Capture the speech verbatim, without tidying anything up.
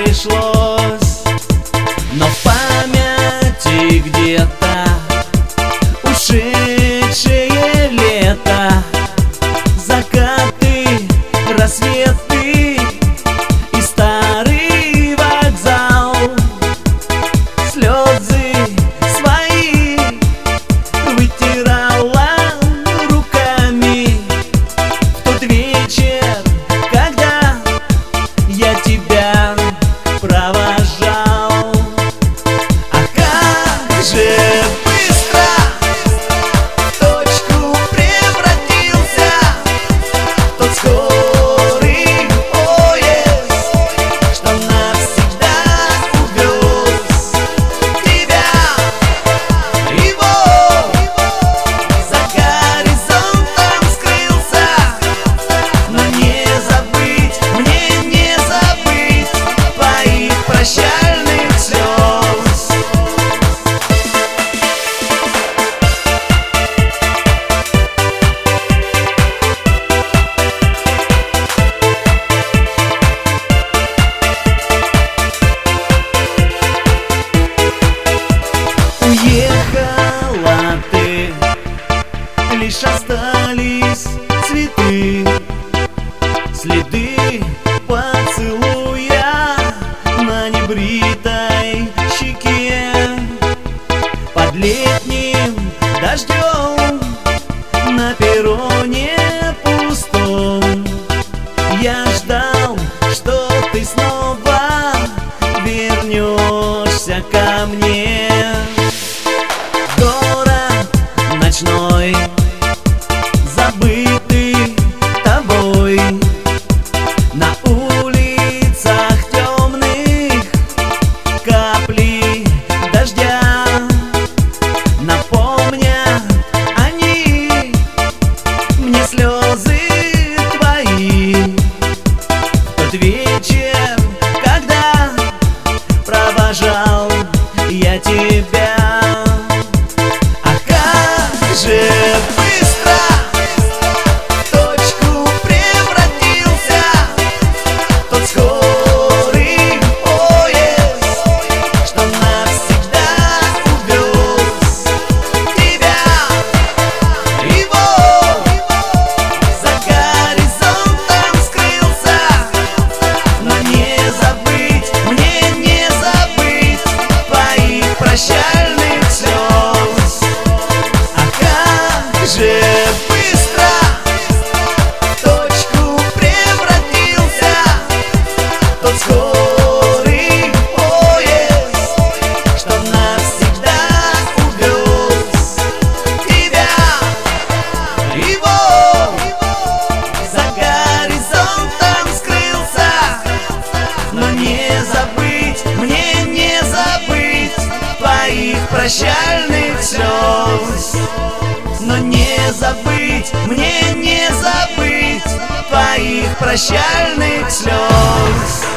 пришлось, но в памяти где-то ушедшее лето, закаты, рассветы и старый вокзал. Слезы свои вытирала руками в тот вечер, когда я тебя провожал. А как же быстро в точку превратился тот скорый поезд, что навсегда увез тебя. Его за горизонтом скрылся, но не забыть, мне не забыть твоих прощальных слез. Уехала ты, лишь остались цветы, следы поцелуя на небритой щеке. Под летним дождем на перроне пустом я ждал, что ты снова вернешься ко мне. Город ночной, забытый тобой, на улицах темных капли дождя напомнят они мне слезы твои в тот вечер, когда провожал я тебя. А как же быстро в точку превратился тот скорый поезд, что навсегда увез тебя. Его за горизонтом скрылся, но не забыть, мне не забыть твоих прощальных слез. А как же быстро в точку превратился тот скорый поезд, что навсегда увез тебя. Его за горизонтом скрылся, но не забыть, мне не забыть твоих прощальных слез. Но не забыть, мне не забыть твоих прощальных слез.